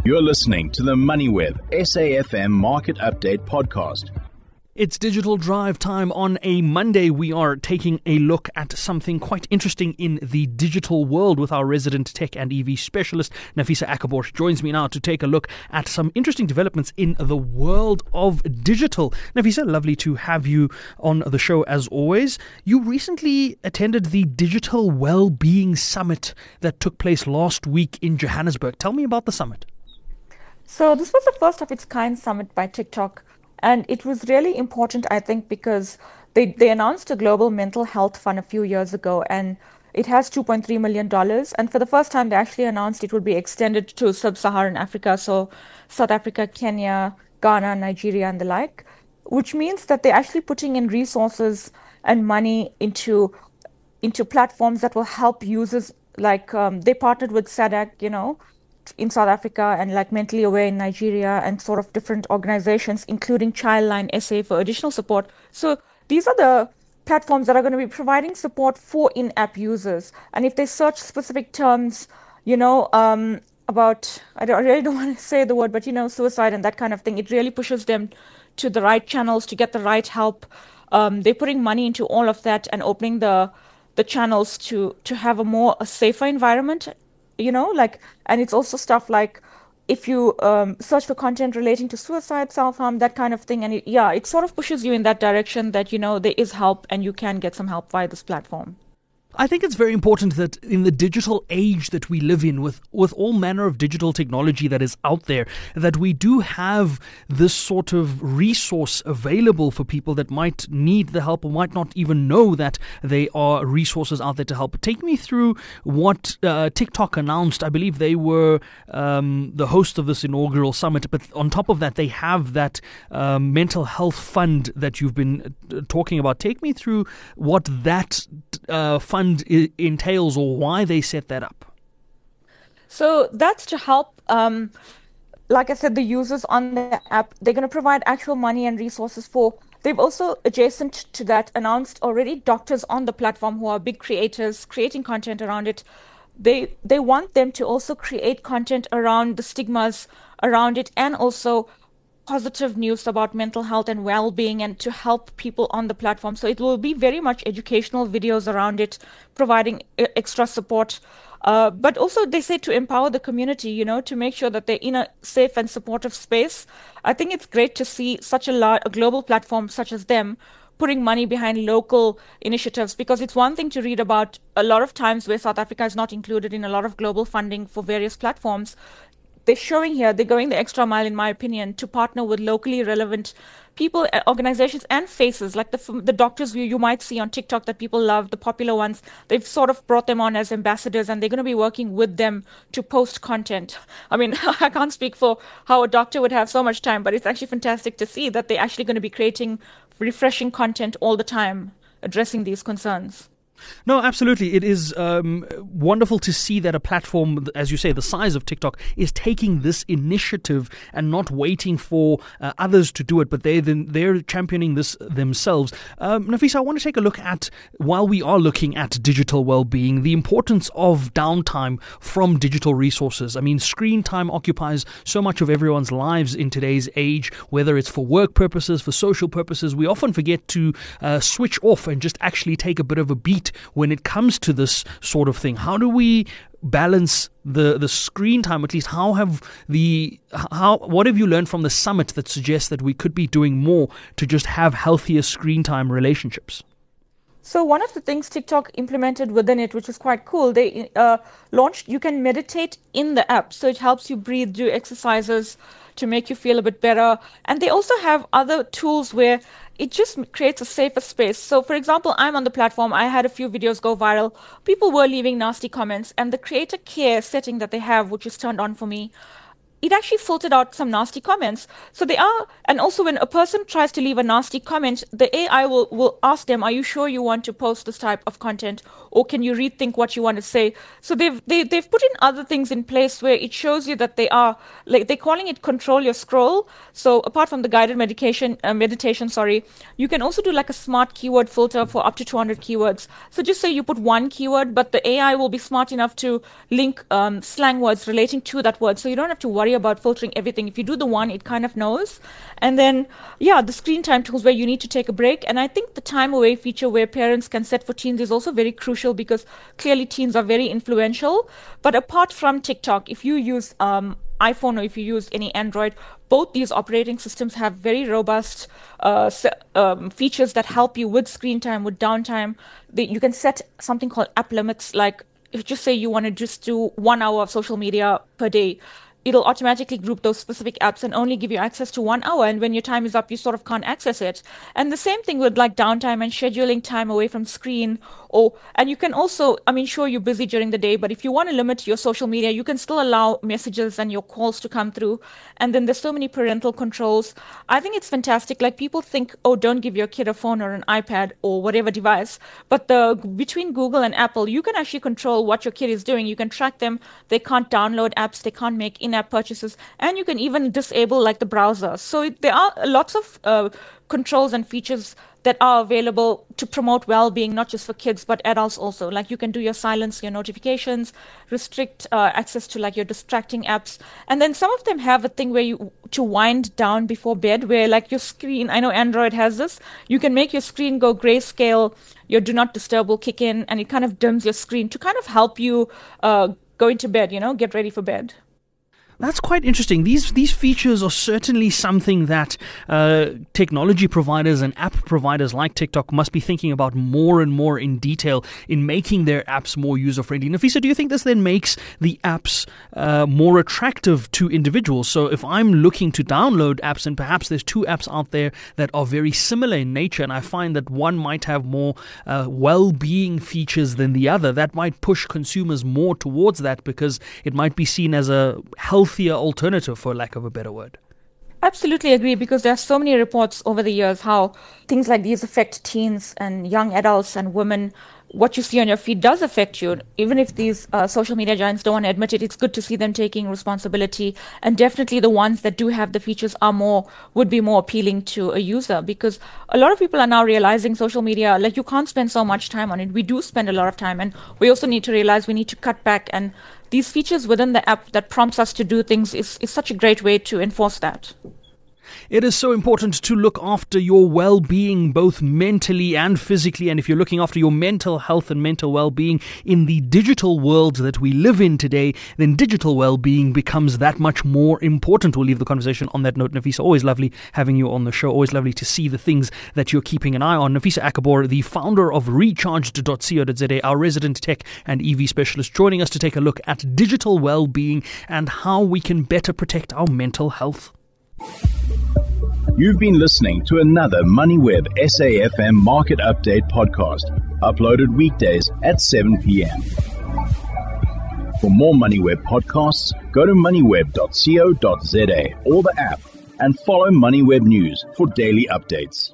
You're listening to the MoneyWeb SAFM Market Update Podcast. It's Digital Drive time. On a Monday, we are taking a look at something quite interesting in the digital world with our resident tech and EV specialist, Nafisa Akabor, joins me now to take a look at some interesting developments in the world of digital. Nafisa, lovely to have you on the show as always. You recently attended the Digital Wellbeing Summit that took place last week in Johannesburg. Tell me about the summit. So this was the first of its kind summit by TikTok. And it was really important, I think, because they announced a global mental health fund a few years ago, and it has $2.3 million. And for the first time, they actually announced it would be extended to sub-Saharan Africa, so South Africa, Kenya, Ghana, Nigeria, and the like, which means that they're actually putting in resources and money into platforms that will help users. Like they partnered with SADC, in South Africa, and like Mentally Aware in Nigeria, and sort of different organizations, including Childline SA, for additional support. So these are the platforms that are going to be providing support for in-app users. And if they search specific terms, about, I really don't want to say the word, but suicide and that kind of thing, it really pushes them to the right channels to get the right help. They're putting money into all of that and opening the channels to have a safer environment. And it's also stuff like if you search for content relating to suicide, self-harm, that kind of thing. And it sort of pushes you in that direction that, there is help and you can get some help via this platform. I think it's very important that in the digital age that we live in, with all manner of digital technology that is out there, that we do have this sort of resource available for people that might need the help or might not even know that there are resources out there to help. Take me through what TikTok announced. I believe they were the host of this inaugural summit, but on top of that, they have that mental health fund that you've been talking about. Take me through what that fund entails or why they set that up. So that's to help, like I said, the users on the app. They're going to provide actual money and resources for. They've also, adjacent to that, announced already doctors on the platform who are big creators, creating content around it. They want them to also create content around the stigmas around it, and also positive news about mental health and well-being, and to help people on the platform. So it will be very much educational videos around it, providing extra support. But also they say to empower the community, to make sure that they're in a safe and supportive space. I think it's great to see such a global platform such as them putting money behind local initiatives, because it's one thing to read about a lot of times where South Africa is not included in a lot of global funding for various platforms. They're showing here, they're going the extra mile, in my opinion, to partner with locally relevant people, organizations, and faces, like the doctors you might see on TikTok that people love, the popular ones. They've sort of brought them on as ambassadors, and they're going to be working with them to post content. I mean, I can't speak for how a doctor would have so much time, but it's actually fantastic to see that they're actually going to be creating refreshing content all the time, addressing these concerns. No, absolutely. It is wonderful to see that a platform, as you say, the size of TikTok, is taking this initiative and not waiting for others to do it, but they're championing this themselves. Nafisa, I want to take a look at, while we are looking at digital well-being, the importance of downtime from digital resources. I mean, screen time occupies so much of everyone's lives in today's age, whether it's for work purposes, for social purposes. We often forget to switch off and just actually take a bit of a beat when it comes to this sort of thing. How do we balance the screen time? At least what have you learned from the summit that suggests that we could be doing more to just have healthier screen time relationships? So one of the things TikTok implemented within it, which is quite cool, they launched, you can meditate in the app. So it helps you breathe, do exercises to make you feel a bit better. And they also have other tools where it just creates a safer space. So, for example, I'm on the platform. I had a few videos go viral. People were leaving nasty comments, and the creator care setting that they have, which is turned on for me, it actually filtered out some nasty comments. So they are, and also when a person tries to leave a nasty comment, the AI will ask them, are you sure you want to post this type of content, or can you rethink what you want to say? So they've put in other things in place where it shows you that they are, like, they're calling it control your scroll. So apart from the guided meditation, you can also do like a smart keyword filter for up to 200 keywords. So just say you put one keyword, but the AI will be smart enough to link slang words relating to that word. So you don't have to worry worry about filtering everything. If you do the one, it kind of knows. And then, the screen time tools where you need to take a break. And I think the time away feature where parents can set for teens is also very crucial, because clearly teens are very influential. But apart from TikTok, if you use iPhone or if you use any Android, both these operating systems have very robust features that help you with screen time, with downtime. You can set something called app limits, like if you just say you want to just do 1 hour of social media per day, it'll automatically group those specific apps and only give you access to 1 hour. And when your time is up, you sort of can't access it. And the same thing with like downtime and scheduling time away from screen. And you can also, sure, you're busy during the day, but if you want to limit your social media, you can still allow messages and your calls to come through. And then there's so many parental controls. I think it's fantastic. Like, people think, don't give your kid a phone or an iPad or whatever device. But between Google and Apple, you can actually control what your kid is doing. You can track them. They can't download apps. They can't make in-app purchases. And you can even disable like the browser. So there are lots of controls and features that are available to promote well-being, not just for kids, but adults also. Like, you can do your silence, your notifications, restrict access to like your distracting apps. And then some of them have a thing where to wind down before bed, where like your screen, I know Android has this, you can make your screen go grayscale, your do not disturb will kick in, and it kind of dims your screen to kind of help you go into bed, get ready for bed. That's quite interesting. These features are certainly something that technology providers and app providers like TikTok must be thinking about more and more in detail in making their apps more user-friendly. Nafisa, do you think this then makes the apps more attractive to individuals? So if I'm looking to download apps, and perhaps there's two apps out there that are very similar in nature, and I find that one might have more well-being features than the other, that might push consumers more towards that because it might be seen as a healthier alternative, for lack of a better word. Absolutely agree, because there are so many reports over the years how things like these affect teens and young adults and women. What you see on your feed does affect you. Even if these social media giants don't want to admit it, it's good to see them taking responsibility. And definitely the ones that do have the features would be more appealing to a user, because a lot of people are now realizing social media, like, you can't spend so much time on it. We do spend a lot of time, and we also need to realize we need to cut back. And these features within the app that prompts us to do things is such a great way to enforce that. It is so important to look after your well-being, both mentally and physically. And if you're looking after your mental health and mental well-being in the digital world that we live in today, then digital well-being becomes that much more important. We'll leave the conversation on that note. Nafisa, always lovely having you on the show. Always lovely to see the things that you're keeping an eye on. Nafisa Akabor, the founder of Recharged.co.za, our resident tech and EV specialist, joining us to take a look at digital well-being and how we can better protect our mental health. You've been listening to another MoneyWeb SAFM Market Update podcast, uploaded weekdays at 7 p.m. For more MoneyWeb podcasts, go to moneyweb.co.za or the app, and follow MoneyWeb News for daily updates.